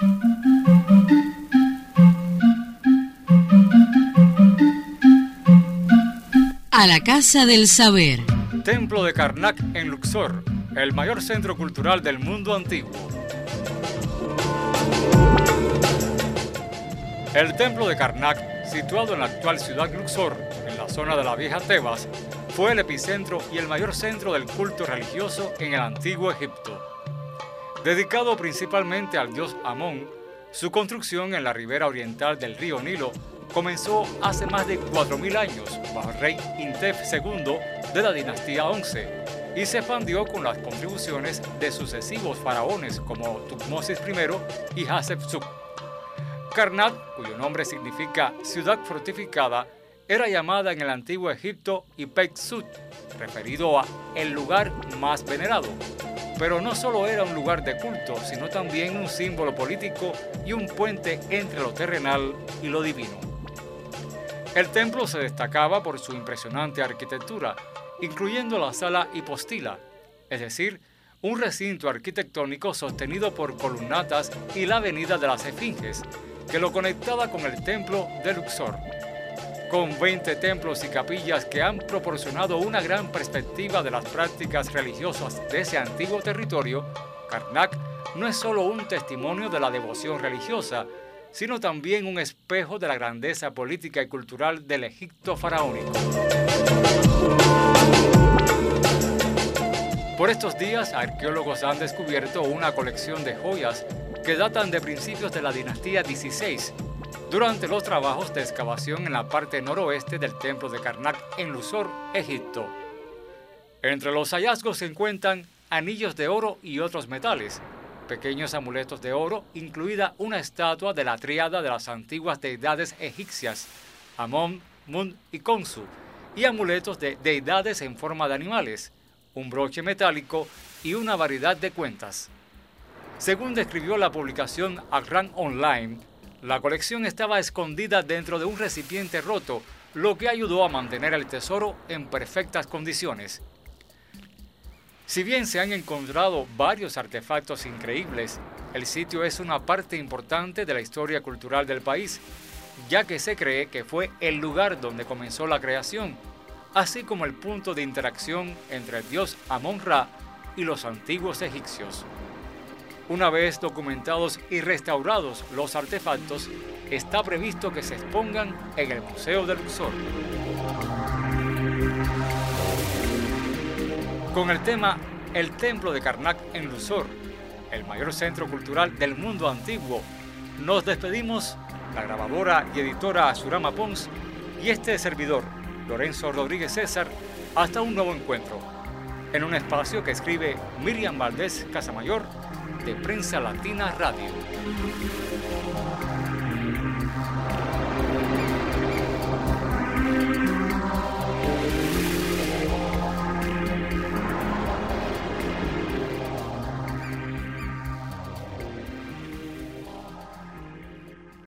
A la Casa del Saber. Templo de Karnak en Luxor, el mayor centro cultural del mundo antiguo. El Templo de Karnak, situado en la actual ciudad Luxor, en la zona de la vieja Tebas, fue el epicentro y el mayor centro del culto religioso en el antiguo Egipto. Dedicado principalmente al dios Amón, su construcción en la ribera oriental del río Nilo comenzó hace más de 4.000 años bajo el rey Intef II de la dinastía 11 y se expandió con las contribuciones de sucesivos faraones como Tutmosis I y Hatshepsut. Karnak, cuyo nombre significa ciudad fortificada, era llamada en el antiguo Egipto Ipek-Sut, referido a el lugar más venerado. Pero no solo era un lugar de culto, sino también un símbolo político y un puente entre lo terrenal y lo divino. El templo se destacaba por su impresionante arquitectura, incluyendo la sala hipostila, es decir, un recinto arquitectónico sostenido por columnatas y la avenida de las Esfinges, que lo conectaba con el templo de Luxor. Con 20 templos y capillas que han proporcionado una gran perspectiva de las prácticas religiosas de ese antiguo territorio, Karnak no es solo un testimonio de la devoción religiosa, sino también un espejo de la grandeza política y cultural del Egipto faraónico. Por estos días, arqueólogos han descubierto una colección de joyas que datan de principios de la dinastía XVI, durante los trabajos de excavación en la parte noroeste del templo de Karnak en Luxor, Egipto. Entre los hallazgos se encuentran anillos de oro y otros metales, pequeños amuletos de oro, incluida una estatua de la tríada de las antiguas deidades egipcias, Amón, Mun y Khonsu, y amuletos de deidades en forma de animales, un broche metálico y una variedad de cuentas. Según describió la publicación Akran Online, la colección estaba escondida dentro de un recipiente roto, lo que ayudó a mantener el tesoro en perfectas condiciones. Si bien se han encontrado varios artefactos increíbles, el sitio es una parte importante de la historia cultural del país, ya que se cree que fue el lugar donde comenzó la creación, así como el punto de interacción entre el dios Amón-Ra y los antiguos egipcios. Una vez documentados y restaurados los artefactos, está previsto que se expongan en el Museo de Luxor. Con el tema El Templo de Karnak en Luxor, el mayor centro cultural del mundo antiguo, nos despedimos, la grabadora y editora Surama Pons y este servidor, Lorenzo Rodríguez César, hasta un nuevo encuentro, en un espacio que escribe Miriam Valdés Casamayor, de Prensa Latina Radio.